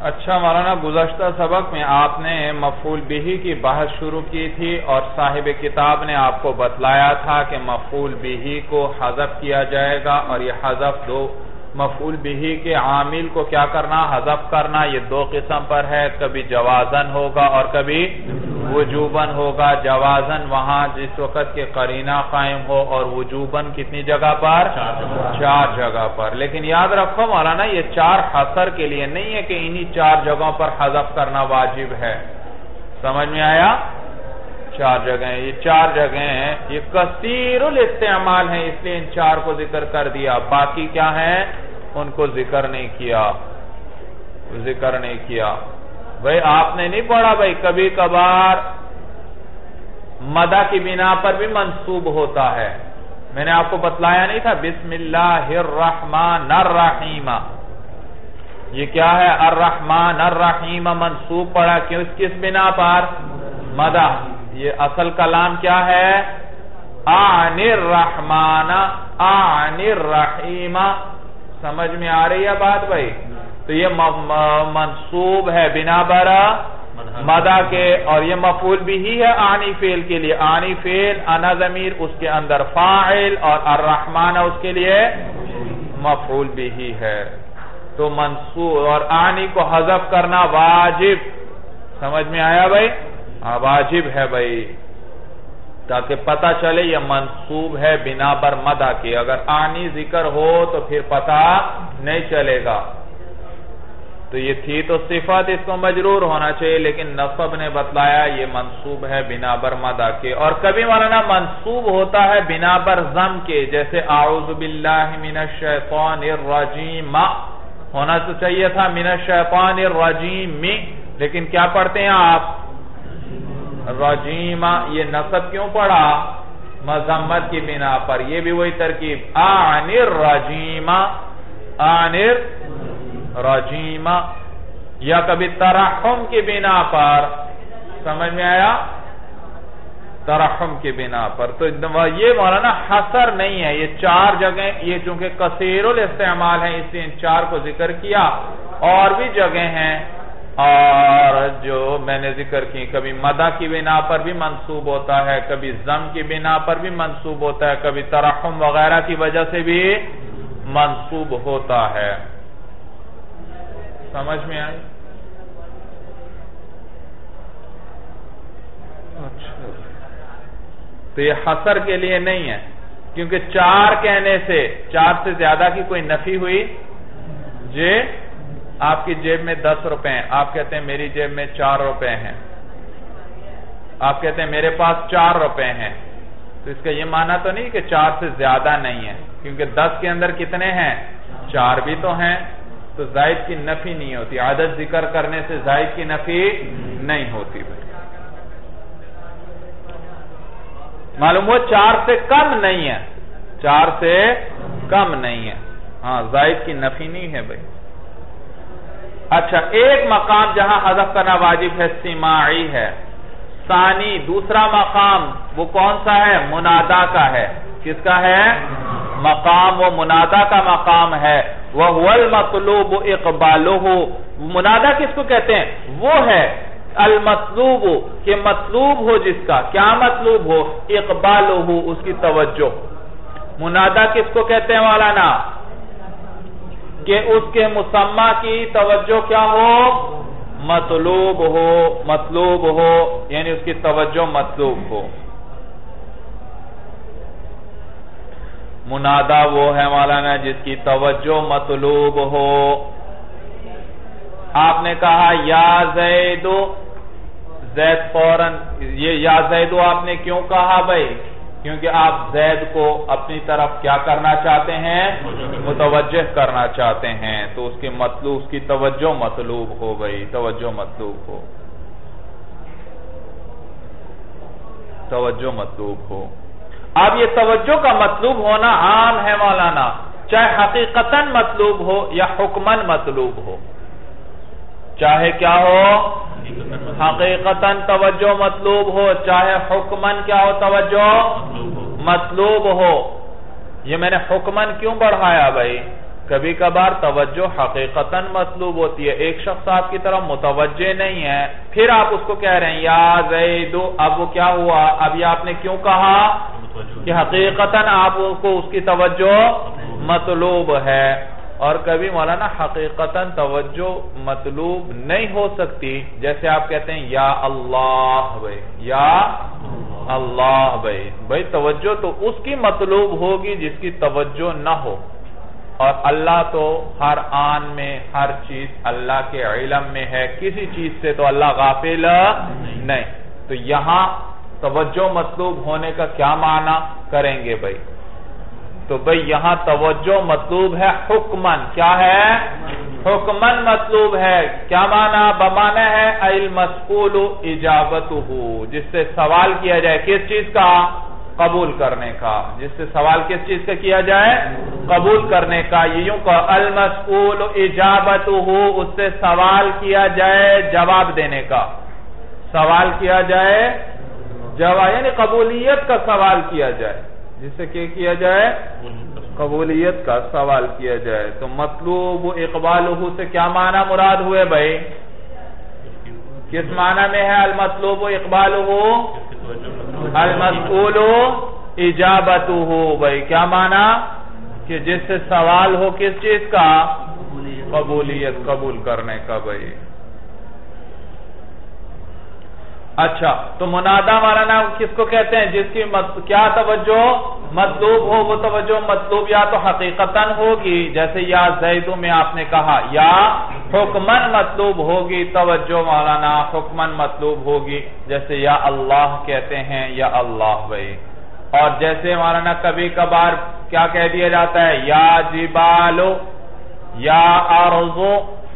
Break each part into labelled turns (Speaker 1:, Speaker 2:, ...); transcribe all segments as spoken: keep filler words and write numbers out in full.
Speaker 1: اچھا مولانا، گزشتہ سبق میں آپ نے مفعول بہ کی بحث شروع کی تھی اور صاحب کتاب نے آپ کو بتلایا تھا کہ مفعول بہ کو حذف کیا جائے گا، اور یہ حذف دو مفعول بہ کے عامل کو کیا کرنا، حذف کرنا، یہ دو قسم پر ہے، کبھی جوازن ہوگا اور کبھی وجوبن ہوگا۔ جوازن وہاں جس وقت کے قرینہ قائم ہو، اور وجوبن کتنی جگہ پر، چار جگہ پر۔ لیکن یاد رکھو مولانا، یہ چار حصر کے لیے نہیں ہے کہ انہی چار جگہوں پر حذف کرنا واجب ہے۔ سمجھ میں آیا؟ چار جگہیں، یہ چار جگہیں ہیں، یہ کثیر الاستعمال ہیں، اس لیے ان چار کو ذکر کر دیا، باقی کیا ہیں ان کو ذکر نہیں کیا ذکر نہیں کیا بھئی آپ نے نہیں پڑھا بھئی کبھی کبھار مدہ کی بنا پر بھی منصوب ہوتا ہے۔ میں نے آپ کو بتلایا نہیں تھا، بسم اللہ الرحمن الرحیم، یہ کیا ہے، الرحمن الرحیم منصوب پڑھا، کیوں؟ اس کس بنا پر، مدہ۔ یہ اصل کلام کیا ہے، عن الرحمن عن الرحیم۔ سمجھ میں آ رہی ہے بات بھئی؟ تو یہ منصوب ہے بنا بر مدہ کے، اور یہ مفعول بھی ہی ہے آنی فعل کے لیے۔ آنی فعل انا ضمیر، اس کے اندر فاعل، اور الرحمن اس کے لیے مفعول بھی ہی ہے۔ تو منصوب اور آنی کو حذف کرنا واجب، سمجھ میں آیا بھئی؟ واجب ہے بھئی، تاکہ پتہ چلے یہ منصوب ہے بنا بر مدہ کے۔ اگر آنی ذکر ہو تو پھر پتہ نہیں چلے گا۔ تو یہ تھی تو صفت، اس کو مجرور ہونا چاہیے، لیکن نصب نے بتلایا یہ منصوب ہے بنا بر مدہ کے۔ اور کبھی مولانا منصوب ہوتا ہے بنا بر ضم کے، جیسے اعوذ باللہ من الشیطان الرجیم، ہونا تو چاہیے تھا من الشیطان الرجیم، لیکن کیا پڑھتے ہیں آپ، رجیم۔ یہ نصب کیوں پڑھا، مذمت کی بنا پر۔ یہ بھی وہی ترکیب، عن الرجیم عن الرجیم، یا کبھی ترحم کی بنا پر، سمجھ میں آیا، ترحم کی بنا پر۔ تو یہ مولانا حصر نہیں ہے، یہ چار جگہیں، یہ چونکہ کثیر الاستعمال ہیں اس لیے ان چار کو ذکر کیا۔ اور بھی جگہیں ہیں اور جو میں نے ذکر کی، کبھی مدہ کی بنا پر بھی منصوب ہوتا ہے، کبھی ضم کی بنا پر بھی منصوب ہوتا ہے، کبھی ترحم وغیرہ کی وجہ سے بھی منصوب ہوتا ہے۔ سمجھ میں آئی؟ اچھا، تو یہ حصر کے لیے نہیں ہے، کیونکہ چار کہنے سے، چار سے زیادہ کی کوئی نفی ہوئی، جی آپ کی جیب میں دس روپے ہیں، آپ کہتے ہیں میری جیب میں چار روپے ہیں، آپ کہتے ہیں میرے پاس چار روپے ہیں، تو اس کا یہ معنی تو نہیں کہ چار سے زیادہ نہیں ہے، کیونکہ دس کے اندر کتنے ہیں، چار بھی تو ہیں، تو زائد کی نفی نہیں ہوتی، عدد ذکر کرنے سے زائد کی نفی نہیں ہوتی۔ معلوم ہو چار سے کم نہیں ہے، چار سے کم نہیں ہے، ہاں زائد کی نفی نہیں ہے بھائی۔ اچھا، ایک مقام جہاں حذف کرنا واجب ہے سماعی ہے۔ ثانی، دوسرا مقام وہ کون سا ہے، منادا کا ہے۔ کس کا ہے، مقام وہ منادا کا مقام ہے۔ وَهُوَ الْمَطْلُوبُ اِقْبَالُهُ، منادا کس کو کہتے ہیں، وہ ہے المطلوب، کہ مطلوب ہو جس کا، کیا مطلوب ہو، اقبالہ، اس کی توجہ۔ منادا کس کو کہتے ہیں مولانا، کہ اس کے مسمى کی توجہ کیا ہو، مطلوب ہو، مطلوب ہو، یعنی اس کی توجہ مطلوب ہو۔ منادا وہ ہے مولانا جس کی توجہ مطلوب ہو۔ آپ نے کہا یا زید، زید فوراً، یہ یا زید آپ نے کیوں کہا بھائی، کیونکہ آپ زید کو اپنی طرف کیا کرنا چاہتے ہیں، متوجہ کرنا چاہتے ہیں، تو اس کی مطلوب، اس کی توجہ مطلوب ہو بھائی، توجہ مطلوب ہو، توجہ مطلوب ہو۔ اب یہ توجہ کا مطلوب ہونا عام ہے مولانا، چاہے حقیقتاً مطلوب ہو یا حکماً مطلوب ہو، چاہے کیا ہو، حقیقتاً توجہ مطلوب ہو، چاہے حکماً کیا ہو، توجہ مطلوب ہو۔ یہ میں نے حکماً کیوں بڑھایا بھائی، کبھی کبھار توجہ حقیقتاً مطلوب ہوتی ہے، ایک شخص آپ کی طرف متوجہ نہیں ہے، پھر آپ اس کو کہہ رہے ہیں یا زیدو، اب وہ کیا ہوا؟ اب یہ آپ نے کیوں کہا کہ حقیقتاً آپ کو اس کی توجہ مطلوب ہے۔ اور کبھی مولانا حقیقتاً توجہ مطلوب نہیں ہو سکتی، جیسے آپ کہتے ہیں یا اللہ بھائی، یا اللہ بھائی بھائی توجہ تو اس کی مطلوب ہوگی جس کی توجہ نہ ہو، اور اللہ تو ہر آن میں ہر چیز اللہ کے علم میں ہے، کسی چیز سے تو اللہ غافل نہیں۔ تو یہاں توجہ مطلوب ہونے کا کیا معنی کریں گے بھائی؟ تو بھائی یہاں توجہ مطلوب ہے حکمن، کیا ہے؟ حکمن مطلوب ہے، کیا معنی؟ بمعنی ہے المسئول اجابتہ، جس سے سوال کیا جائے کس چیز کا؟ قبول کرنے کا۔ جس سے سوال کس چیز کا کیا جائے؟ قبول کرنے کا۔ یہ یوں کہ المسئول اجابتہ، اس سے سوال کیا جائے جواب دینے کا، سوال کیا جائے جواب، یعنی قبولیت کا سوال کیا جائے، جس سے کیا کیا جائے؟ قبولیت کا سوال کیا جائے۔ تو مطلوب اقبالہ سے کیا معنی مراد ہوئے بھائی؟ کس معنی میں ہے المطلوب اقبالہ؟ المسئول اجابتہ بھائی، کیا معنی؟ کہ جس سے سوال ہو کس چیز کا؟ قبولیت، قبول کرنے کا بھائی۔ اچھا، تو منادہ مولانا کس کو کہتے ہیں؟ جس کی کیا توجہ مطلوب ہو، وہ توجہ مطلوب یا تو حقیقتاً ہوگی، جیسے یا زیدو میں آپ نے کہا، یا حکمن مطلوب ہوگی توجہ مولانا، حکمن مطلوب ہوگی، جیسے یا اللہ کہتے ہیں، یا اللہ بھائی۔ اور جیسے مولانا کبھی کبھار کیا کہہ دیا جاتا ہے؟ یا جبالو، یا ارضو،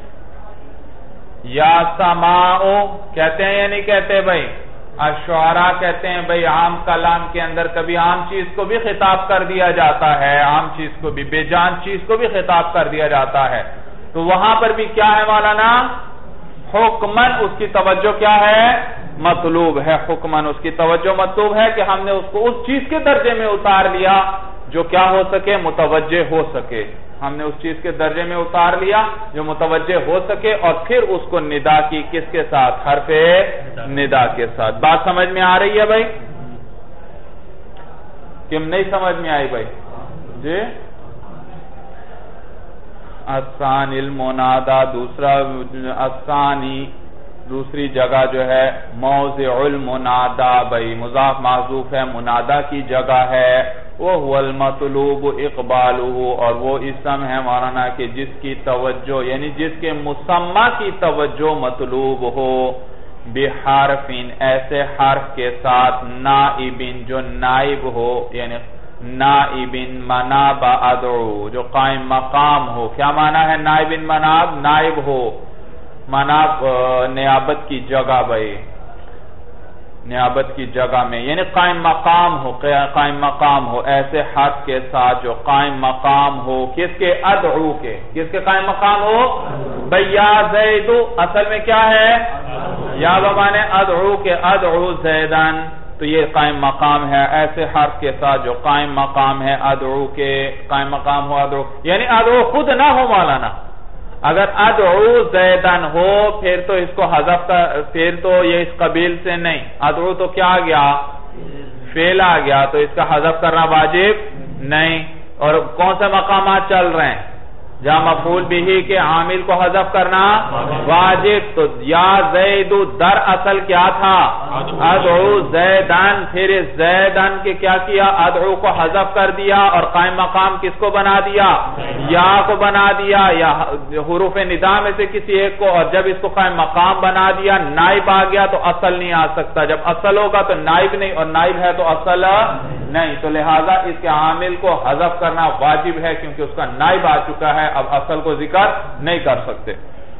Speaker 1: یا سماؤ، کہتے ہیں یا نہیں کہتے بھائی؟ الشعراء کہتے ہیں بھائی عام کلام کے اندر کبھی عام چیز کو بھی خطاب کر دیا جاتا ہے، عام چیز کو بھی، بے جان چیز کو بھی خطاب کر دیا جاتا ہے۔ تو وہاں پر بھی کیا ہے مولانا؟ حکمن اس کی توجہ کیا ہے؟ مطلوب ہے، حکمن اس کی توجہ مطلوب ہے کہ ہم نے اس کو اس چیز کے درجے میں اتار لیا جو کیا ہو سکے؟ متوجہ ہو سکے۔ ہم نے اس چیز کے درجے میں اتار لیا جو متوجہ ہو سکے، اور پھر اس کو ندا کی کس کے ساتھ؟ حرف ندا کے ساتھ۔ بات سمجھ میں آ رہی ہے بھائی؟ کیوں نہیں سمجھ میں آئی بھائی؟ جی الثانی المنادہ، دوسرا الثانی دوسری جگہ جو ہے موضع المنادہ بھائی، مضاف محذوف ہے، منادہ کی جگہ ہے، وہ المطلوب اقبالہ، اور وہ اسم ہے مولانا کہ جس کی توجہ یعنی جس کے مسمى کی توجہ مطلوب ہو، بحرف ایسے حرف کے ساتھ، نائب جو نائب ہو، یعنی نائب مناب ادعو جو قائم مقام ہو۔ کیا معنی ہے نائب مناب؟ نائب ہو، مناب نیابت کی جگہ بھائی، نیابت کی جگہ میں، یعنی قائم مقام ہو، قائم مقام ہو ایسے حرف کے ساتھ جو قائم مقام ہو، کس کے؟ ادعو کے۔ کس کے قائم مقام ہو؟ بھئی یا زیدو اصل میں کیا ہے؟ یا بمانے ادعو کے، ادعو زیدن، تو یہ قائم مقام ہے ایسے حرف کے ساتھ جو قائم مقام ہے ادعو کے، قائم مقام ہو ادعو، یعنی ادعو خود نہ ہو مولانا، اگر ادعو زیدن ہو پھر تو اس کو حذف کا، پھر تو یہ اس قبیل سے نہیں، ادعو تو کیا آ گیا؟ فعل آ گیا، تو اس کا حذف کرنا واجب نہیں۔ اور کون سے مقامات چل رہے ہیں؟ جہاں مفعول بھی کے عامل کو حذف کرنا واجب، تو یا زیدو در اصل کیا تھا؟ ادعو زیدن، پھر زیدن کے کیا کیا؟ ادعو کو حذف کر دیا، اور قائم مقام کس کو بنا دیا؟ یا کو بنا دیا، یا حروف ندا میں سے کسی ایک کو، اور جب اس کو قائم مقام بنا دیا نائب آ گیا تو اصل نہیں آ سکتا، جب اصل ہوگا تو نائب نہیں، اور نائب ہے تو اصل نہیں، تو لہذا اس کے عامل کو حذف کرنا واجب ہے کیونکہ اس کا نائب آ چکا ہے، اب اصل کو ذکر نہیں کر سکتے۔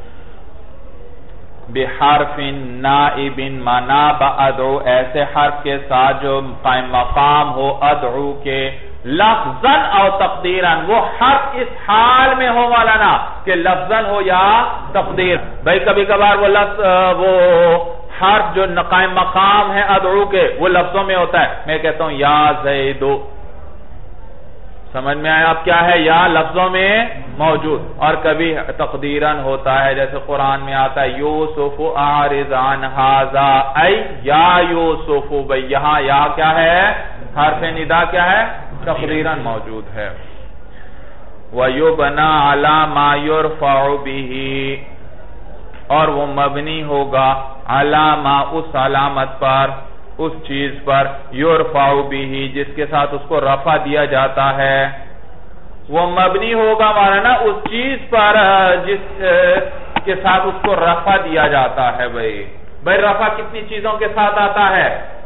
Speaker 1: بحرف نائب مناب ادعو ایسے حرف کے ساتھ جو قائم مقام ہو ادعو کے، لفظاً او تقدیراً، وہ حرف اس حال میں ہو مولانا کہ لفظاً ہو یا تقدیر۔ بھئی کبھی کبھار وہ لفظ وہ حرف جو قائم مقام ہے ادعو کے وہ لفظوں میں ہوتا ہے، میں کہتا ہوں یا زیدو، سمجھ میں آیا؟ اب کیا ہے؟ یا لفظوں میں موجود، اور کبھی تقدیراً ہوتا ہے، جیسے قرآن میں آتا ہے یوسف اعرض عن ھذا، ای یا یوسف، بھئی یہاں یا کیا ہے؟ حرف ندا کیا ہے؟ تقدیراً موجود ہے۔ وَيُبْنَى عَلَى مَا يُرْفَعُ بِهِ، اور وہ مبنی ہوگا عَلَى مَا، اس علامت پر، اس چیز پر، یرفع بہ، جس کے ساتھ اس کو رفع دیا جاتا ہے۔ وہ مبنی ہوگا مولانا اس چیز پر جس کے ساتھ اس کو رفع دیا جاتا ہے۔ بھائی بھائی رفع کتنی چیزوں کے ساتھ آتا ہے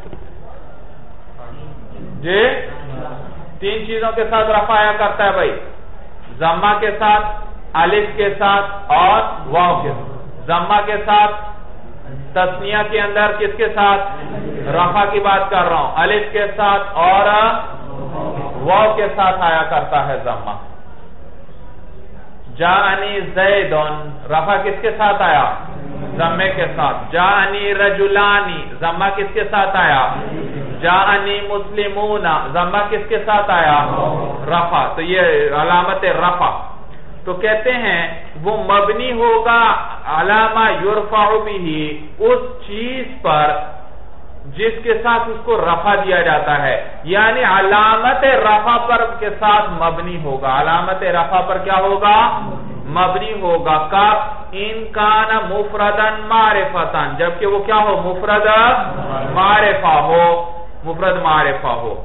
Speaker 1: جی؟ تین چیزوں کے ساتھ رفع آیا کرتا ہے بھائی، ضمہ کے ساتھ، الف کے ساتھ اور واو کے ساتھ۔ ضمہ کے ساتھ تثنیہ کے اندر کس کے ساتھ؟ رفع کی بات کر رہا ہوں، الف کے ساتھ اور واو کے ساتھ آیا کرتا ہے ضمہ۔ جاءنی زیدن، رفع کس کے ساتھ آیا؟ ضمے کے ساتھ۔ جاءنی رجلانی، ضمہ کس کے ساتھ آیا؟ جاءنی مسلمون، ضمہ کس کے ساتھ آیا؟ رفع۔ تو یہ علامت رفع۔ تو کہتے ہیں وہ مبنی ہوگا علامہ یرفع بہ، اس چیز پر جس کے ساتھ اس کو رفع دیا جاتا ہے، یعنی علامت رفع پر کے ساتھ مبنی ہوگا۔ علامت رفع پر کیا ہوگا؟ مبنی ہوگا۔ کب؟ ان کان مفردن معرفتن، جبکہ وہ کیا ہو؟ مفرد معرفہ ہو، مفرد معرفہ ہو۔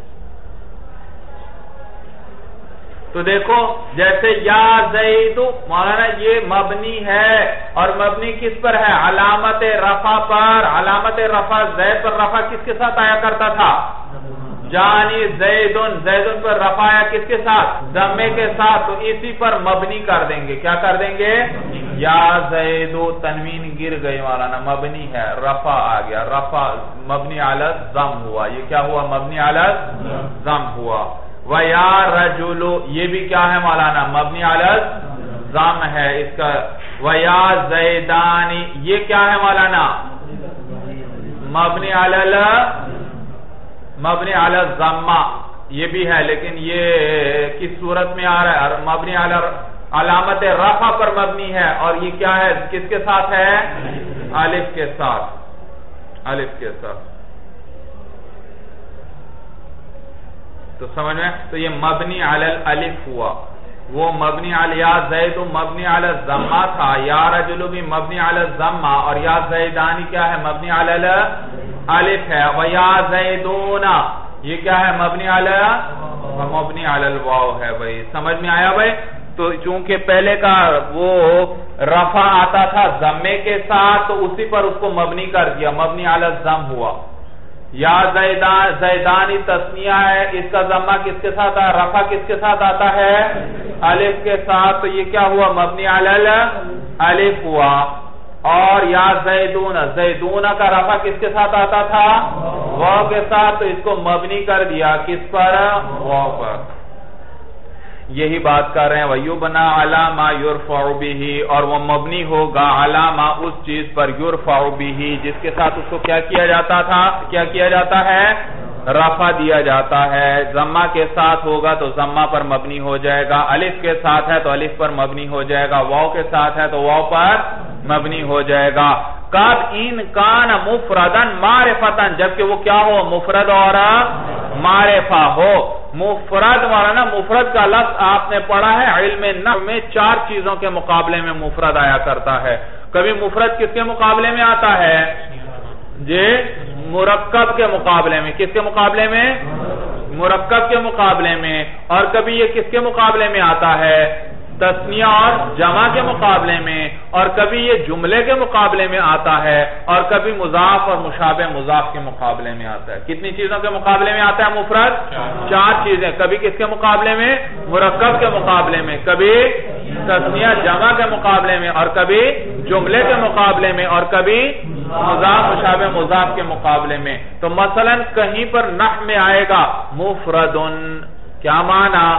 Speaker 1: تو دیکھو جیسے یا زید، مولانا یہ مبنی ہے، اور مبنی کس پر ہے؟ علامت رفع پر۔ علامت رفع زید پر رفع کس کے ساتھ آیا کرتا تھا؟ جانی زیدن، زیدن پر رفع آیا کس کے ساتھ؟ ضمے کے ساتھ۔ تو اسی پر مبنی کر دیں گے، کیا کر دیں گے؟ یا زید، تنوین گر گئی مولانا، مبنی ہے، رفع آ گیا، رفع مبنی علی الضم ہوا۔ یہ کیا ہوا؟ مبنی علی الضم ہوا۔ وَيَا رَجُلُ، یہ بھی کیا ہے مولانا؟ مبنی علی الضم ہے اس کا۔ وَيَا زَيْدَانِ، یہ کیا ہے مولانا؟ مبنی علی مبنی علی الضم، یہ بھی ہے، لیکن یہ کس صورت میں آ رہا ہے؟ مبنی علی علامت رفع پر مبنی ہے، اور یہ کیا ہے؟ کس کے ساتھ ہے؟ الف کے ساتھ، الف کے ساتھ۔ تو سمجھ میں؟ تو یہ مبنی علی الالف ہوا۔ وہ مبنی علی یا زید مبنی علی الضمہ تھا، یا رجل بھی مبنی علی الضمہ، اور یا زیدانی کیا ہے؟ مبنی علی الالف ہے۔ وَيَا زَيْدُونَ، یہ کیا ہے؟ مبنی علی مبنی علی الواو ہے۔ بھائی سمجھ میں آیا بھائی؟ تو چونکہ پہلے کا وہ رفع آتا تھا ضمے کے ساتھ، تو اسی پر اس کو مبنی کر دیا، مبنی علی الضم ہوا۔ یا زیدان، زیدانی تثنیہ ہے، اس کا ضمہ کس کے ساتھ آتا ہے؟ رفع کس کے ساتھ آتا ہے؟ الف کے ساتھ۔ تو یہ کیا ہوا؟ مبنی علی الالف ہوا۔ اور یا زیدون، زیدون کا رفع کس کے ساتھ آتا تھا؟ واو کے ساتھ۔ تو اس کو مبنی کر دیا کس پر؟ واو پر۔ یہی بات کر رہے ہیں وَيُبْنَى عَلَى مَا يُرْفَعُ بِهِ، اور وہ مبنی ہوگا عَلَى مَا، اس چیز پر، يُرْفَعُ بِهِ، جس کے ساتھ اس کو کیا کیا جاتا تھا؟ کیا کیا جاتا ہے؟ رفع دیا جاتا ہے۔ ضمہ کے ساتھ ہوگا تو ضمہ پر مبنی ہو جائے گا، الف کے ساتھ ہے تو الف پر مبنی ہو جائے گا، واو کے ساتھ ہے تو واو پر مبنی ہو جائے گا۔ کب؟ ان کان مفردن معرفتن، جبکہ وہ کیا ہو؟ مفرد اور معرفہ ہو۔ مفرد مولانا، مفرد کا لفظ آپ نے پڑھا ہے علم نحو میں، چار چیزوں کے مقابلے میں مفرد آیا کرتا ہے۔ کبھی مفرد کس کے مقابلے میں آتا ہے جی؟ مرکب کے مقابلے میں۔ کس کے مقابلے میں؟ مرکب کے مقابلے میں۔ اور کبھی یہ کس کے مقابلے میں آتا ہے؟ تثنیہ اور جمع کے مقابلے میں۔ اور کبھی یہ جملے کے مقابلے میں آتا ہے، اور کبھی مضاف اور مشابہ مضاف کے مقابلے میں آتا ہے۔ کتنی چیزوں کے مقابلے میں آتا ہے مفرد؟ چار چیزیں۔ کبھی کس کے مقابلے میں؟ مرکب کے مقابلے میں، کبھی تثنیہ جمع کے مقابلے میں، اور کبھی جملے کے مقابلے میں، اور کبھی مضاف مشابہ مضاف کے مقابلے میں۔ تو مثلا کہیں پر نحو میں آئے گا مفردن، کیا معنی؟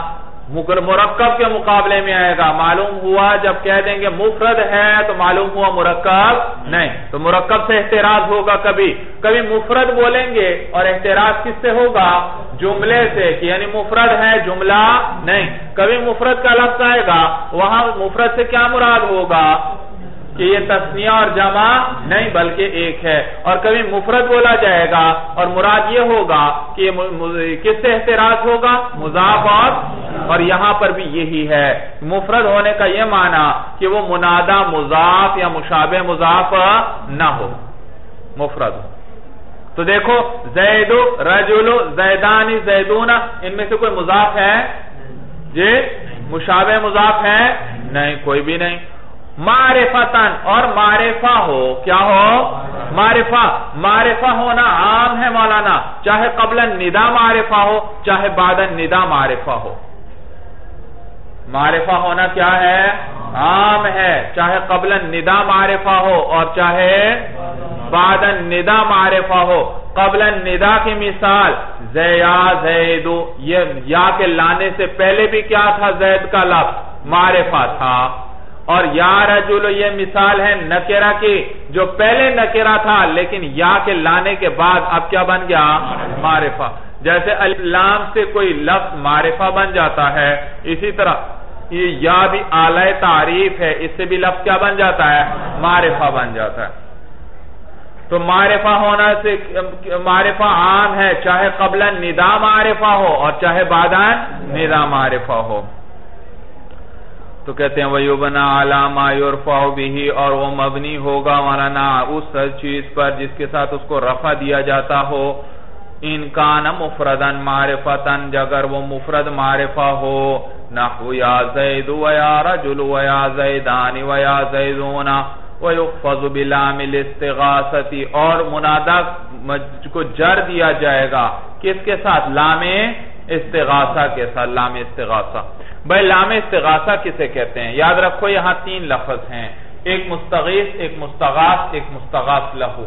Speaker 1: مرکب کے مقابلے میں آئے گا. معلوم ہوا جب کہہ دیں گے مفرد ہے تو معلوم ہوا مرکب نہیں, تو مرکب سے احتراز ہوگا. کبھی کبھی مفرد بولیں گے اور احتراز کس سے ہوگا؟ جملے سے, کہ یعنی مفرد ہے جملہ نہیں. کبھی مفرد کا لفظ آئے گا, وہاں مفرد سے کیا مراد ہوگا کہ یہ تثنیہ اور جمع نہیں بلکہ ایک ہے. اور کبھی مفرد بولا جائے گا اور مراد یہ ہوگا کہ یہ کس سے احتراز ہوگا؟ مضاف اور اور یہاں پر بھی یہی ہے. مفرد ہونے کا یہ معنی کہ وہ منادہ مضاف یا مشابہ مضاف نہ ہو, مفرد ہو. تو دیکھو زید رجل زیدانی زیدون, ان میں سے کوئی مضاف ہے جی؟ مشابہ مضاف ہے نہیں, کوئی بھی نہیں. معرفتن, اور معرفہ ہو, کیا ہو؟ معرفہ. معرفہ ہونا عام ہے مولانا, چاہے قبل النداء معرفہ ہو چاہے بعد النداء معرفہ ہو. معرفہ ہونا کیا ہے؟ عام ہے, چاہے قبل النداء معرفہ ہو اور چاہے بعد النداء معرفہ ہو. قبل النداء کی مثال زیا زیدو, یہ یا کے لانے سے پہلے بھی کیا تھا؟ زید کا لفظ معرفہ تھا. اور یا رجل, یہ مثال ہے نکرہ کی, جو پہلے نکرہ تھا لیکن یا کے لانے کے بعد اب کیا بن گیا؟ معرفہ. جیسے الف لام سے کوئی لفظ معرفہ بن جاتا ہے, اسی طرح یہ یا بھی آلہ تعریف ہے, اس سے بھی لفظ کیا بن جاتا ہے؟ معرفہ بن جاتا ہے. تو معرفہ ہونا سے معرفہ عام ہے, چاہے قبل النداء معرفہ ہو اور چاہے بعد النداء معرفہ ہو. تو کہتے ہیں وَيُبْنَى عَلَى مَا يُرْفَعُ بِهِ, اور وہ مبنی ہوگا مولانا اس چیز پر جس کے ساتھ اس کو رفع دیا جاتا ہو. ان کان مفردن معرفتن, اگر وہ مفرد معرفہ ہو. نحو یا زید و یا رجل و یا زیدان و یا زیدون وَيُخْفَضُ بِلَامِ الْاِسْتِغَاثَةِ, اور منادہ کو جر دیا جائے گا کس کے ساتھ؟ لام استغاثہ کے ساتھ. لام استغاثہ, بھائی لام استغاثہ کسے کہتے ہیں؟ یاد رکھو یہاں تین لفظ ہیں, ایک مستغیث, ایک مستغاث, ایک مستغاث لہو.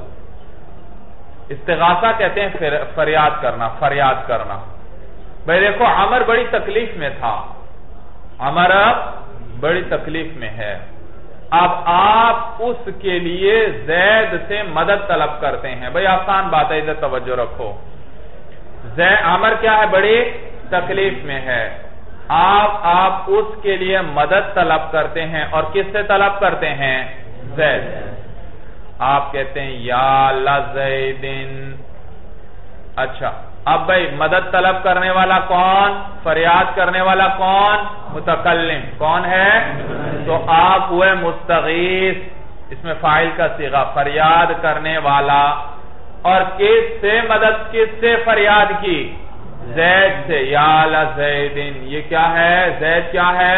Speaker 1: استغاثہ کہتے ہیں فریاد کرنا, فریاد کرنا. بھائی دیکھو عمر بڑی تکلیف میں تھا, عمر بڑی تکلیف میں ہے. اب آپ اس کے لیے زید سے مدد طلب کرتے ہیں. بھائی آسان بات ہے, ادھر توجہ رکھو. عمر کیا ہے؟ بڑی تکلیف میں ہے. آپ آپ اس کے لیے مدد طلب کرتے ہیں, اور کس سے طلب کرتے ہیں؟ زید. آپ کہتے ہیں یا لزیدن. اچھا, اب بھائی مدد طلب کرنے والا کون؟ فریاد کرنے والا کون؟ متکلم. کون ہے؟ تو آپ ہوئے مستغیث, اس میں فاعل کا صیغہ, فریاد کرنے والا. اور کس سے مدد, کس سے فریاد کی؟ زید سے. یا لزیدن, یہ کیا ہے؟ زید کیا ہے؟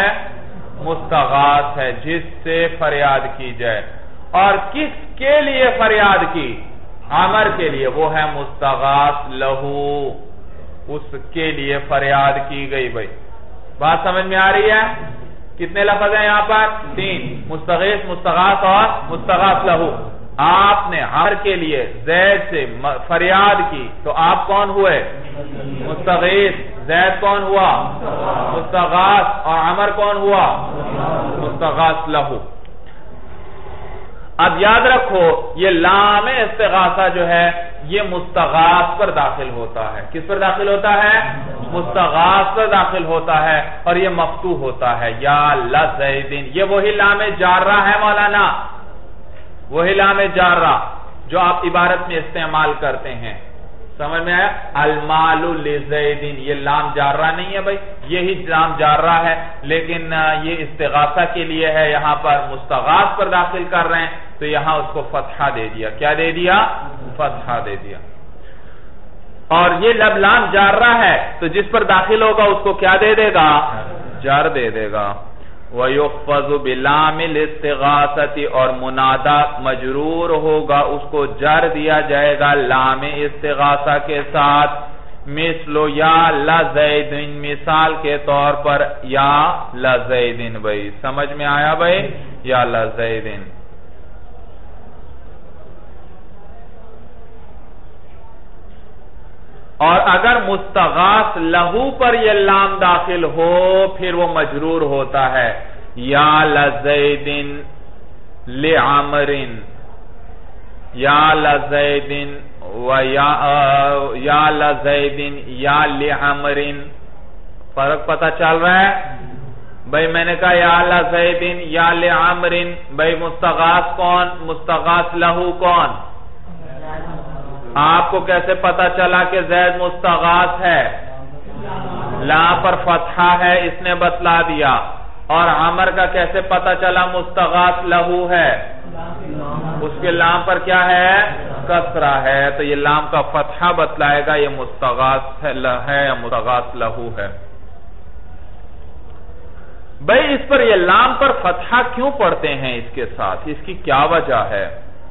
Speaker 1: مستغاث ہے, جس سے فریاد کی جائے. اور کس کے لیے فریاد کی؟ عمر کے لیے, وہ ہے مستغاث لہو, اس کے لیے فریاد کی گئی. بھائی بات سمجھ میں آ رہی ہے؟ کتنے لفظ ہیں یہاں پر؟ تین, مستغیث, مستغاث اور مستغاث لہو. آپ نے عمر کے لیے زید سے فریاد کی, تو آپ کون ہوئے؟ مستغیث. زید کون ہوا؟ مستغاث. اور عمر کون ہوا؟ مستغاث لہو. اب یاد رکھو یہ لام استغاثہ جو ہے یہ مستغاث پر داخل ہوتا ہے. کس پر داخل ہوتا ہے؟ مستغاث پر داخل ہوتا ہے, اور یہ مفتوح ہوتا ہے یا لزیدن. یہ وہی لام جارہ ہے مولانا, وہی لام جارہ جو آپ عبارت میں استعمال کرتے ہیں. سمجھ میں آیا؟ المال لزیدن, یہ لام جارہ نہیں ہے بھائی, یہی لام جارہ ہے, لیکن یہ استغاثہ کے لیے ہے. یہاں پر مستغاث پر داخل کر رہے ہیں تو یہاں اس کو فتحہ دے دیا. کیا دے دیا؟ فتحہ دے دیا. اور یہ لب لام جارہ ہے تو جس پر داخل ہوگا اس کو کیا دے دے گا؟ جر دے دے گا. وَيُخْفَضُ بِلَامِ الْاِسْتِغَاثَةِ, اور منادہ مجرور ہوگا, اس کو جر دیا جائے گا لام استغاثہ کے ساتھ. مثل یا لزیدن, مثال کے طور پر یا لزیدن. بھائی سمجھ میں آیا بھائی؟ یا لزیدن. اور اگر مستغاث لہو پر یہ لام داخل ہو پھر وہ مجرور ہوتا ہے. یا لزیدن لعمرن، یا لزیدن و یا لزیدن یا لعمرن. فرق پتہ چل رہا ہے بھئی؟ میں نے کہا یا لزیدن یا لعمرن، بھئی مستغاث کون؟ مستغاث لہو کون؟ آپ کو کیسے پتا چلا کہ زید مستغاث ہے؟ لام پر فتحہ ہے، اس نے بتلا دیا. اور عمر کا کیسے پتا چلا مستغاث لہو ہے؟ اس کے لام پر کیا ہے؟ کسرہ ہے. تو یہ لام کا فتحہ بتلائے گا یہ مستغاث ہے یا مستغاث لہو ہے. بھئی اس پر یہ لام پر فتحہ کیوں پڑھتے ہیں اس کے ساتھ؟ اس کی کیا وجہ ہے؟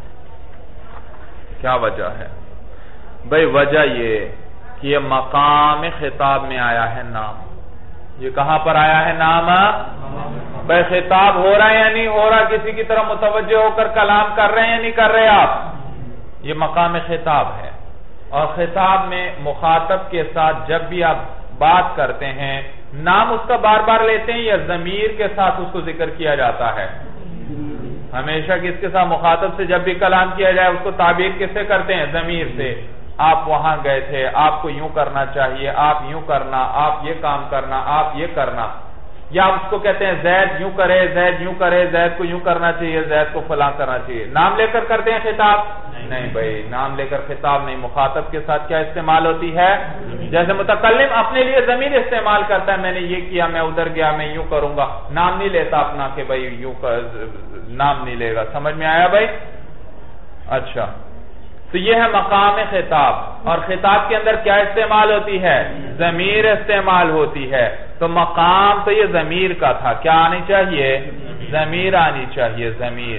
Speaker 1: کیا وجہ ہے؟ بھئی وجہ یہ کہ یہ مقام خطاب میں آیا ہے نام. یہ کہاں پر آیا ہے نام؟ بھئی خطاب ہو رہا ہے یا نہیں ہو رہا؟ کسی کی طرح متوجہ ہو کر کلام کر رہے ہیں یا نہیں کر رہے آپ؟ یہ مقام خطاب ہے. اور خطاب میں مخاطب کے ساتھ جب بھی آپ بات کرتے ہیں نام اس کا بار بار لیتے ہیں یا ضمیر کے ساتھ اس کو ذکر کیا جاتا ہے؟ ہمیشہ کس کے ساتھ؟ مخاطب سے جب بھی کلام کیا جائے اس کو تعبیر کس سے کرتے ہیں؟ ضمیر سے. آپ وہاں گئے تھے، آپ کو یوں کرنا چاہیے، آپ یوں کرنا، آپ یہ کام کرنا، آپ یہ کرنا. یا اس کو کہتے ہیں زید یوں کرے، زید یوں کرے، زید کو یوں کرنا چاہیے، زید کو فلاں کرنا چاہیے. نام لے کر کرتے ہیں خطاب؟ نہیں بھائی، نام لے کر خطاب نہیں. مخاطب کے ساتھ کیا استعمال ہوتی ہے؟ جیسے متکلم اپنے لیے ضمیر استعمال کرتا ہے، میں نے یہ کیا، میں ادھر گیا، میں یوں کروں گا. نام نہیں لیتا اپنا کہ بھائی یوں کر، نام نہیں لے گا. سمجھ میں آیا بھائی؟ اچھا، تو یہ ہے مقام خطاب. اور خطاب کے اندر کیا استعمال ہوتی ہے؟ ضمیر استعمال ہوتی ہے. تو مقام تو یہ ضمیر کا تھا، کیا آنی چاہیے؟ ضمیر آنی چاہیے، ضمیر.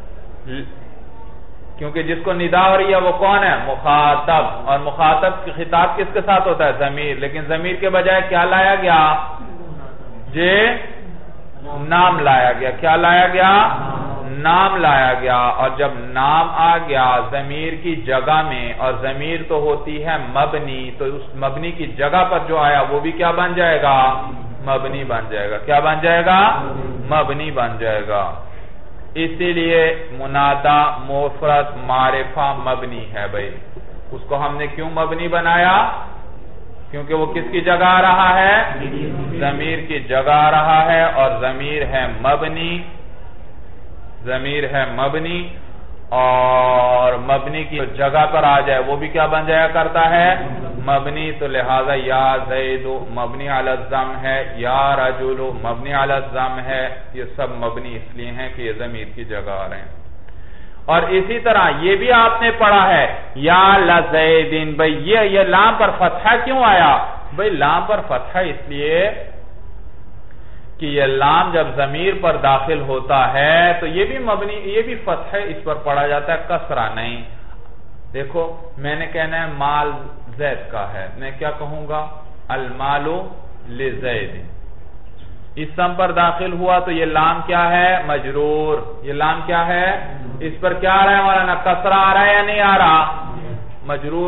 Speaker 1: کیونکہ جس کو ندا ہو رہی ہے وہ کون ہے؟ مخاطب. اور مخاطب خطاب کس کے ساتھ ہوتا ہے؟ ضمیر. لیکن ضمیر کے بجائے کیا لایا گیا؟ جی نام لایا گیا. کیا لایا گیا؟ نام لایا گیا. اور جب نام آ گیا ضمیر کی جگہ میں، اور ضمیر تو ہوتی ہے مبنی، تو اس مبنی کی جگہ پر جو آیا وہ بھی کیا بن جائے گا؟ مبنی بن جائے گا. کیا بن جائے گا؟ مبنی بن جائے گا. اسی لیے منادا مفرد معرفہ مبنی ہے بھائی. اس کو ہم نے کیوں مبنی بنایا؟ کیونکہ وہ کس کی جگہ آ رہا ہے؟ ضمیر کی جگہ آ رہا ہے. اور ضمیر ہے مبنی، ضمیر ہے مبنی، اور مبنی کی جگہ پر آ جائے وہ بھی کیا بن جایا کرتا ہے؟ مبنی. تو لہذا یا زید مبنی علی الضم ہے، یا رجل مبنی علی الضم ہے. یہ سب مبنی اس لیے ہیں کہ یہ ضمیر کی جگہ آ رہے ہیں. اور اسی طرح یہ بھی آپ نے پڑھا ہے یا لزیدن. بھئی یہ یہ لام پر فتحہ کیوں آیا؟ بھئی لام پر فتحہ اس لیے کہ یہ لام جب ضمیر پر داخل ہوتا ہے تو یہ بھی مبنی، یہ بھی فتح اس پر پڑھا جاتا ہے، کسرہ نہیں. دیکھو میں نے کہنا ہے مال زید کا ہے، میں کیا کہوں گا؟ المال لزید. اسم پر داخل ہوا تو یہ لام کیا ہے؟ مجرور. یہ لام کیا ہے؟ اس پر کیا آ رہا ہے مولانا؟ کسرہ آ رہا ہے یا نہیں آ رہا؟ مجرور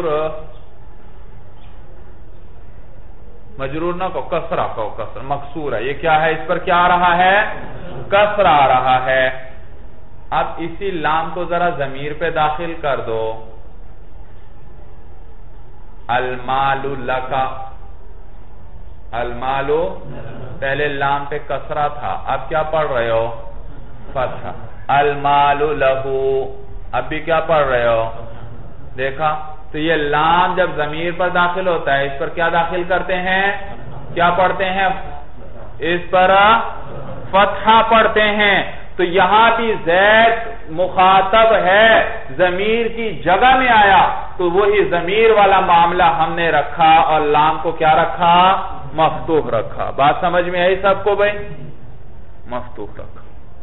Speaker 1: مجرور نہ کو کسرہ کو، کسرہ مکسور ہے. یہ کیا ہے؟ اس پر کیا آ رہا ہے؟ کسرہ آ رہا ہے. اب اسی لام کو ذرا ضمیر پہ داخل کر دو. المال لکا، المال پہلے لام پہ کسرہ تھا، اب کیا پڑھ رہے ہو؟ فتحہ. المال لہو، اب بھی کیا پڑھ رہے ہو؟ دیکھا؟ تو یہ لام جب ضمیر پر داخل ہوتا ہے اس پر کیا داخل کرتے ہیں؟ کیا پڑھتے ہیں؟ اس پر فتحہ پڑھتے ہیں. تو یہاں بھی زید مخاطب ہے، ضمیر کی جگہ میں آیا تو وہی ضمیر والا معاملہ ہم نے رکھا اور لام کو کیا رکھا؟ مفتوح رکھا. بات سمجھ میں آئی سب کو بھائی؟ مفتوح رکھا.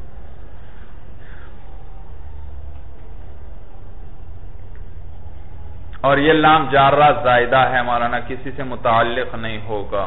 Speaker 1: اور یہ لام جارہ زائدہ ہے مولانا، کسی سے متعلق نہیں ہوگا.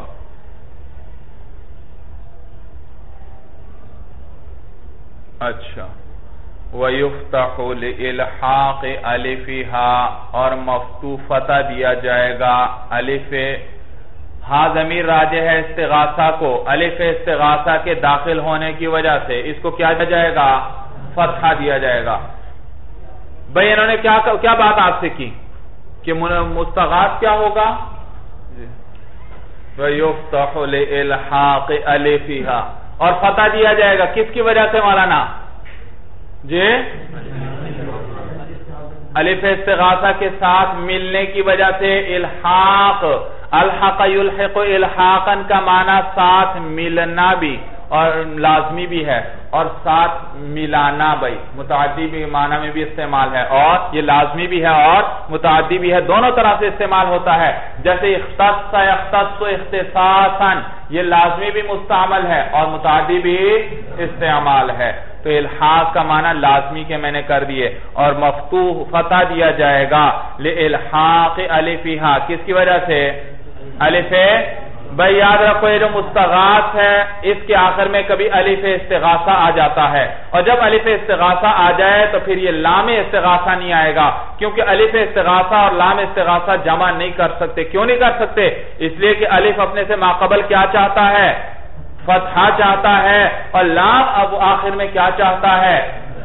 Speaker 1: اچھا وَيُفْتَحُ لِإِلْحَاقِ أَلِفِهَا اور مفتوح فتح دیا جائے گا الف ہا ضمیر راجع ہے استغاثہ کو الف استغاثہ کے داخل ہونے کی وجہ سے اس کو کیا دیا جائے گا فتحہ دیا جائے گا. بھئی انہوں نے کیا کیا بات آپ سے کی کہ مستغاث کیا ہوگا وَيُفْتَحُ لِإِلْحَاقِ أَلِفِهَا اور فتح دیا جائے گا کس کی وجہ سے مولانا جی الف استغاثہ کے ساتھ ملنے کی وجہ سے الحاق الحق یلحق الحاقا کا معنی ساتھ ملنا بھی اور لازمی بھی ہے اور ساتھ ملانا بھائی متعدی بھی معنی میں بھی استعمال ہے اور یہ لازمی بھی ہے اور متعدی بھی ہے دونوں طرح سے استعمال ہوتا ہے جیسے اختص یختص اختصاصا یہ لازمی بھی مستعمل ہے اور متعدی بھی استعمال ہے تو الحاق کا معنی لازمی کے میں نے کر دیے اور مفتوح فتح دیا جائے گا لِإِلْحَاقِ أَلِفِهَا کس کی وجہ سے الف بھئی یاد رکھو یہ جو مستغاث ہے اس کے آخر میں کبھی الف استغاثہ آ جاتا ہے اور جب الف استغاثہ آ جائے تو پھر یہ لام استغاثہ نہیں آئے گا کیونکہ الف استغاثہ اور لام استغاثہ جمع نہیں کر سکتے کیوں نہیں کر سکتے اس لیے کہ الف اپنے سے ماقبل کیا چاہتا ہے فتحہ چاہتا ہے اور لام اب آخر میں کیا چاہتا ہے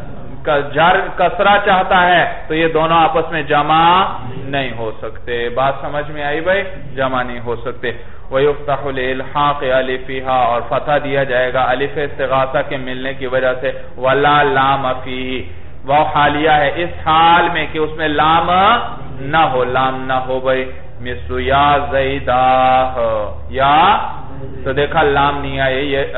Speaker 1: جر کسرہ چاہتا ہے تو یہ دونوں آپس میں جمع نہیں ہو سکتے بات سمجھ میں آئی بھائی جمع نہیں ہو سکتے وَيُفْتَحُ لِإِلْحَاقِ أَلِفِهَا اور فتح دیا جائے گا الف استغاثہ کے ملنے کی وجہ سے وَلَا لَامَ فِيهِ وہ حالیہ ہے اس حال میں کہ اس میں لام نہ ہو لام نہ ہو بھائی مثل یا زیداہ یا تو دیکھا لام نہیں آئے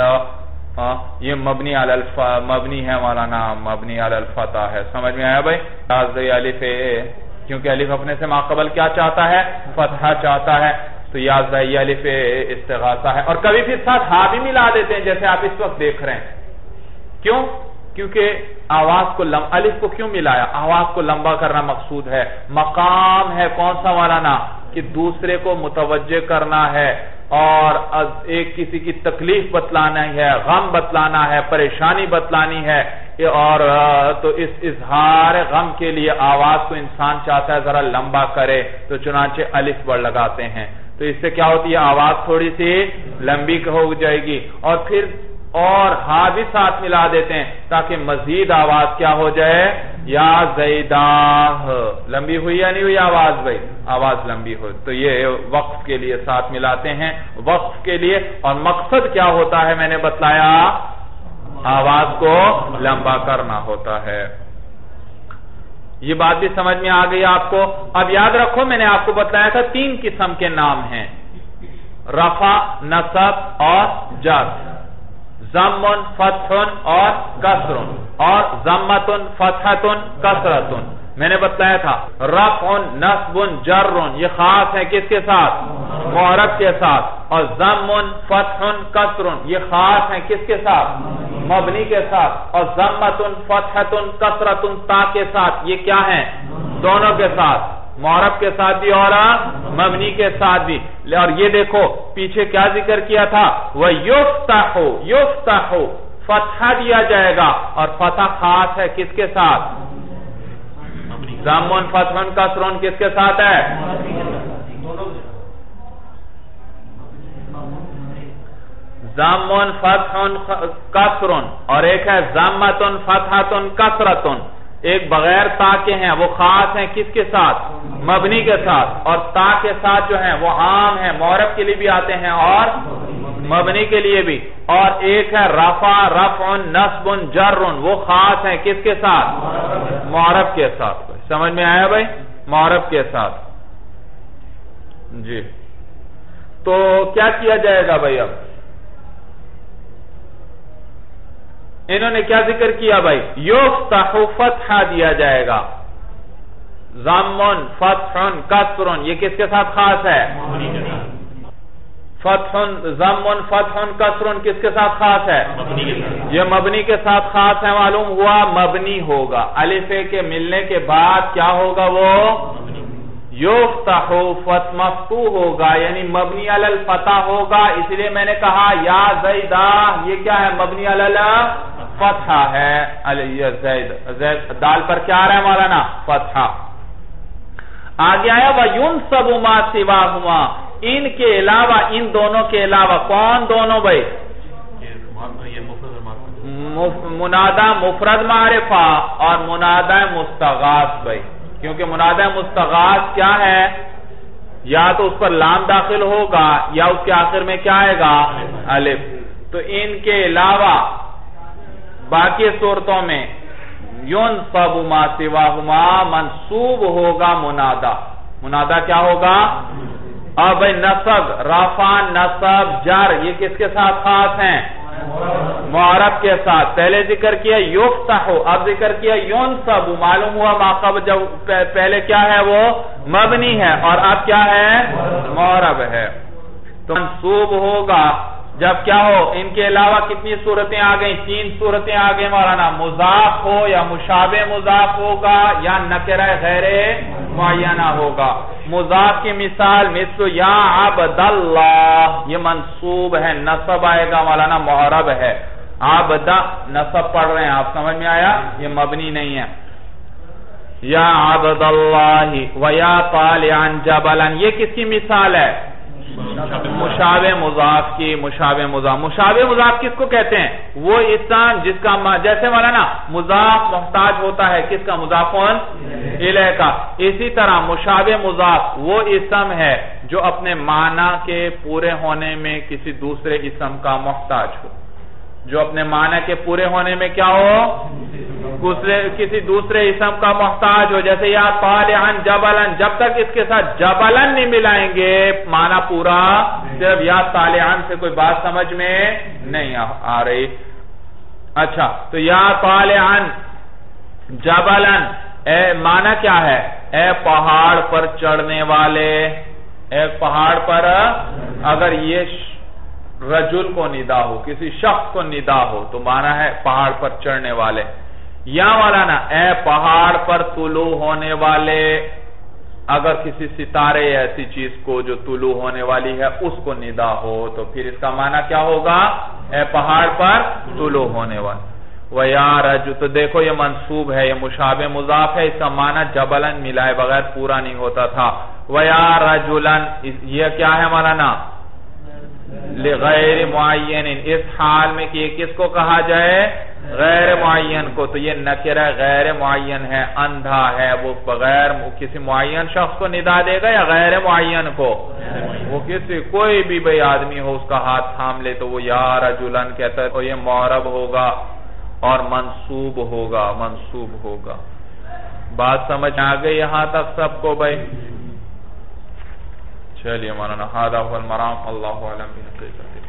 Speaker 1: یہ یہ مبنی علی الف مبنی ہے مولانا مبنی علی الفتح ہے سمجھ میں آیا بھائی تازی الف کیونکہ الف اپنے سے ماقبل کیا چاہتا ہے فتحہ چاہتا ہے تو یا زی الف استغاثہ ہے اور کبھی پھر ساتھ ہا بھی ملا دیتے ہیں جیسے آپ اس وقت دیکھ رہے ہیں کیوں کیونکہ آواز کو الف کو کیوں ملایا آواز کو لمبا کرنا مقصود ہے مقام ہے کون سا مولانا کہ دوسرے کو متوجہ کرنا ہے اور ایک کسی کی تکلیف بتلانا ہے غم بتلانا ہے پریشانی بتلانی ہے اور تو اس اظہار غم کے لیے آواز کو انسان چاہتا ہے ذرا لمبا کرے تو چنانچہ الف بڑھ لگاتے ہیں تو اس سے کیا ہوتی ہے آواز تھوڑی سی لمبی ہو جائے گی اور پھر اور ہا بھی ساتھ ملا دیتے ہیں تاکہ مزید آواز کیا ہو جائے یا زیداہ لمبی ہوئی یا نہیں ہوئی آواز بھائی آواز لمبی ہو تو یہ وقف کے لیے ساتھ ملاتے ہیں وقف کے لیے اور مقصد کیا ہوتا ہے میں نے بتلایا آواز کو لمبا کرنا ہوتا ہے یہ بات بھی سمجھ میں آ گئی آپ کو اب یاد رکھو میں نے آپ کو بتلایا تھا تین قسم کے نام ہیں رفع نصب اور جر ضم فتح اور کسر اور ضمۃ فتحۃ کسرۃ میں نے بتلایا تھا رفع نصب جر یہ خاص ہے کس کے ساتھ معرب کے ساتھ اور ضم فتح کسر یہ خاص ہے کس کے ساتھ مبنی کے ساتھ اور ضمۃ فتحۃ کسرۃ تا کے ساتھ یہ کیا ہیں دونوں کے ساتھ معرب کے ساتھ بھی اور مبنی کے ساتھ بھی اور یہ دیکھو پیچھے کیا ذکر کیا تھا وَيُفْتَحُ يُفْتَحُ فتحہ دیا جائے گا اور فتح خاص ہے کس کے ساتھ ضم فتح کسر کس کے ساتھ ہے ضم فتح کسر اور ایک ہے ضمۃ فتحۃ کسرۃ ایک بغیر تا کے ہیں وہ خاص ہیں کس کے ساتھ مبنی کے ساتھ اور تا کے ساتھ جو ہیں وہ عام ہیں معرب کے لیے بھی آتے ہیں اور مبنی کے لیے بھی اور ایک ہے رفع رفع نصب جر وہ خاص ہیں کس کے ساتھ معرب کے ساتھ سمجھ میں آیا بھائی معرب کے ساتھ جی تو کیا کیا جائے گا بھائی اب انہوں نے کیا ذکر کیا بھائی یفتح فتحہ دیا جائے گا ضم فتح کسر یہ کس کے ساتھ خاص ہے فتح ضم فتح کسر کس کے ساتھ خاص ہے یہ مبنی کے ساتھ خاص ہے معلوم ہوا مبنی ہوگا الف کے ملنے کے بعد کیا ہوگا وہ یفتح فتح مفتوح ہوگا یعنی مبنی علی الفتح ہوگا اس لیے میں نے کہا یا زیدہ یہ کیا ہے مبنی علی فتحہ ہے زید زید دال پر کیا آ رہا ہے مولانا فتحہ آگے آیا وَيُنْصَبُ مَا سِوَاهُمَا ان کے علاوہ ان دونوں کے علاوہ کون دونوں بھائی منادہ مفرد معرفہ اور منادہ مستغاث بھائی کیونکہ منادہ مستغاث کیا ہے یا تو اس پر لام داخل ہوگا یا اس کے آخر میں کیا آئے گا الف تو ان کے علاوہ باقی صورتوں میں يُنْصَبُ مَا سِوَاهُمَا منصوب ہوگا منادہ منادہ کیا ہوگا اب بھائی نصب رفع نصب جر یہ کس کے ساتھ خاص ہیں معرب کے ساتھ پہلے ذکر کیا یفتح اب ذکر کیا ينصب معلوم ہوا ما قبل جب پہلے کیا ہے وہ مبنی ہے اور اب کیا ہے معرب ہے تو منصوب ہوگا جب کیا ہو ان کے علاوہ کتنی صورتیں آ گئیں تین صورتیں آ گئیں مولانا مضاف ہو یا مشابہ مضاف ہوگا یا نکرہ غیر معینہ ہوگا مضاف کی مثال مثل یا عبداللہ یہ منصوب ہے نصب آئے گا مولانا معرب ہے عبد نصب پڑھ رہے ہیں آپ سمجھ میں آیا یہ مبنی نہیں ہے یا عبداللہ ویا طالعا جبلا یہ کس کی مثال ہے مشابہ مضاف کی مشابہ مضاف مشابہ مضاف کس کو کہتے ہیں وہ اسم جس کا جیسے والا نا مضاف محتاج ہوتا ہے کس کا مضافون الیہ کا اسی طرح مشابہ مضاف وہ اسم ہے جو اپنے معنی کے پورے ہونے میں کسی دوسرے اسم کا محتاج ہو جو اپنے معنی کے پورے ہونے میں کیا ہو کسی دوسرے اسم کا محتاج ہو جیسے یا طالعا جبلا جب تک اس کے ساتھ جبلا نہیں ملائیں گے معنی پورا صرف یا طالعا سے کوئی بات سمجھ میں نہیں آ رہی اچھا تو یا طالعا جبلا اے معنی کیا ہے اے پہاڑ پر چڑھنے والے اے پہاڑ پر اگر یہ رجل کو ندا ہو کسی شخص کو ندا ہو تو معنی ہے پہاڑ پر چڑھنے والے یا والا نا اے پہاڑ پر طلوع ہونے والے اگر کسی ستارے ایسی چیز کو جو طلوع ہونے والی ہے اس کو ندا ہو تو پھر اس کا معنی کیا ہوگا اے پہاڑ پر طلوع ہونے والے وَيَا رَجُ تو دیکھو یہ منصوب ہے یہ مشابہ مضاف ہے اس کا معنی جبلن ملائے بغیر پورا نہیں ہوتا تھا وَيَا رَجُلًا یہ کیا ہے مولانا لغیر معین اس حال میں کہ یہ کس کو کہا جائے غیر معین کو تو یہ نکرہ غیر معین ہے اندھا ہے وہ بغیر کسی معین شخص کو ندا دے گا یا غیر معین کو وہ کسی کوئی بھی بھئی آدمی ہو اس کا ہاتھ تھام لے تو وہ یا رجلن کہتا ہے تو یہ معرب ہوگا اور منصوب ہوگا منصوب ہوگا بات سمجھ آ گئی یہاں تک سب کو بھئی چلیے مولانا هذا هو المرام الله اعلم بحقیقت